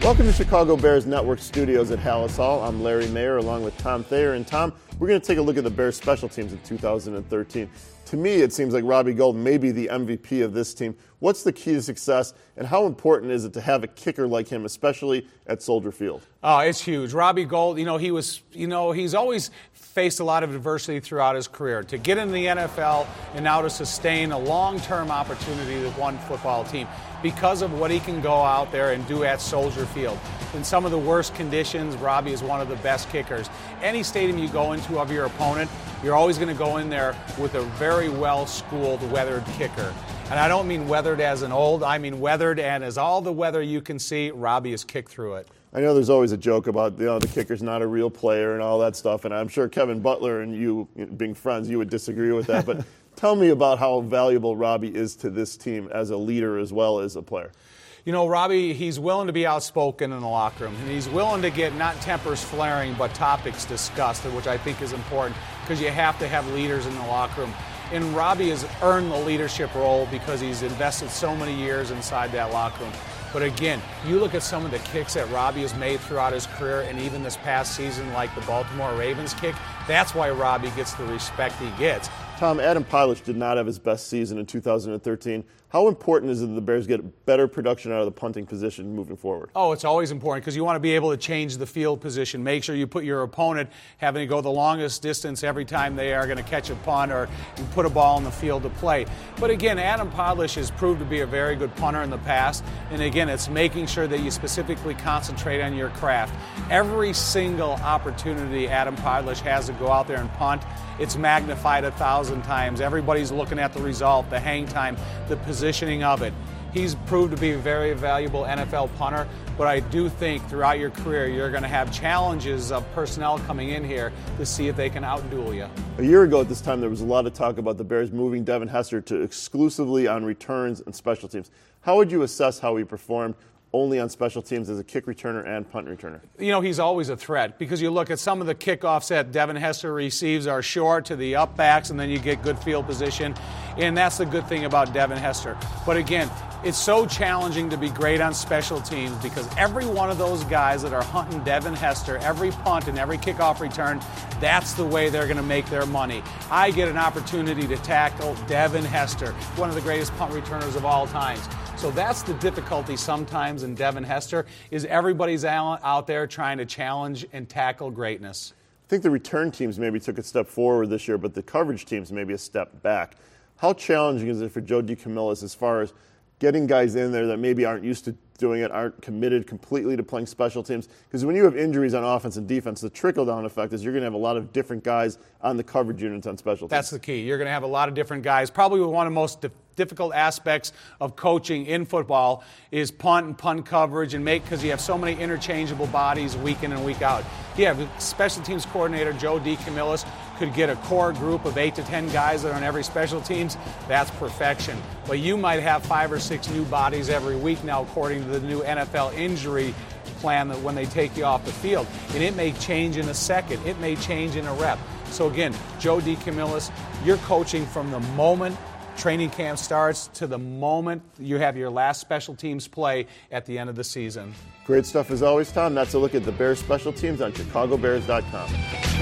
Welcome to Chicago Bears Network Studios at Halas Hall. I'm Larry Mayer along with Tom Thayer. And Tom, we're going to take a look at the Bears special teams in 2013. To me, it seems like Robbie Gould may be the MVP of this team. What's the key to success, and how important is it to have a kicker like him, especially at Soldier Field? Oh, it's huge. Robbie Gould, he's always faced a lot of adversity throughout his career. To get into the NFL and now to sustain a long-term opportunity with one football team because of what he can go out there and do at Soldier Field. In some of the worst conditions, Robbie is one of the best kickers. Any stadium you go into of your opponent, you're always going to go in there with a very well-schooled, weathered kicker. And I don't mean weathered as an old, I mean weathered, and as all the weather you can see, Robbie has kicked through it. I know there's always a joke about, the kicker's not a real player and all that stuff, and I'm sure Kevin Butler and you, being friends, you would disagree with that. But tell me about how valuable Robbie is to this team as a leader as well as a player. You know, Robbie, he's willing to be outspoken in the locker room, and he's willing to get not tempers flaring, but topics discussed, which I think is important because you have to have leaders in the locker room. And Robbie has earned the leadership role because he's invested so many years inside that locker room. But again, you look at some of the kicks that Robbie has made throughout his career, and even this past season, like the Baltimore Ravens kick, that's why Robbie gets the respect he gets. Tom, Adam Pilach did not have his best season in 2013. How important is it that the Bears get better production out of the punting position moving forward? Oh, it's always important because you want to be able to change the field position. Make sure you put your opponent having to go the longest distance every time they are going to catch a punt or you put a ball in the field to play. But again, Adam Pilach has proved to be a very good punter in the past. And again, it's making sure that you specifically concentrate on your craft. Every single opportunity Adam Pilach has to go out there and punt, it's magnified 1,000 times. Everybody's looking at the result, the hang time, the positioning of it. He's proved to be a very valuable NFL punter, but I do think throughout your career you're going to have challenges of personnel coming in here to see if they can outduel you. A year ago at this time, there was a lot of talk about the Bears moving Devin Hester to exclusively on returns and special teams. How would you assess how he performed only on special teams as a kick returner and punt returner? You know, he's always a threat because you look at some of the kickoffs that Devin Hester receives are short to the up backs, and then you get good field position, and that's the good thing about Devin Hester. But again, it's so challenging to be great on special teams because every one of those guys that are hunting Devin Hester, every punt and every kickoff return, that's the way they're going to make their money. I get an opportunity to tackle Devin Hester, one of the greatest punt returners of all times. So that's the difficulty sometimes in Devin Hester, is everybody's out there trying to challenge and tackle greatness. I think the return teams maybe took a step forward this year, but the coverage teams maybe a step back. How challenging is it for Joe DeCamillis as far as getting guys in there that maybe aren't used to doing it, aren't committed completely to playing special teams? Because when you have injuries on offense and defense, the trickle-down effect is you're going to have a lot of different guys on the coverage units on special teams. That's the key. You're going to have a lot of different guys. Probably one of the most difficult aspects of coaching in football is punt and punt coverage, and because you have so many interchangeable bodies week in and week out. You have special teams coordinator Joe DeCamillis could get a core group of 8 to 10 guys that are on every special teams. That's perfection. But you might have 5 or 6 new bodies every week now, according to the new NFL injury plan, that when they take you off the field. And it may change in a second. It may change in a rep. So again, Joe DeCamillis, you're coaching from the moment training camp starts to the moment you have your last special teams play at the end of the season. Great stuff as always, Tom. That's a look at the Bears special teams on ChicagoBears.com.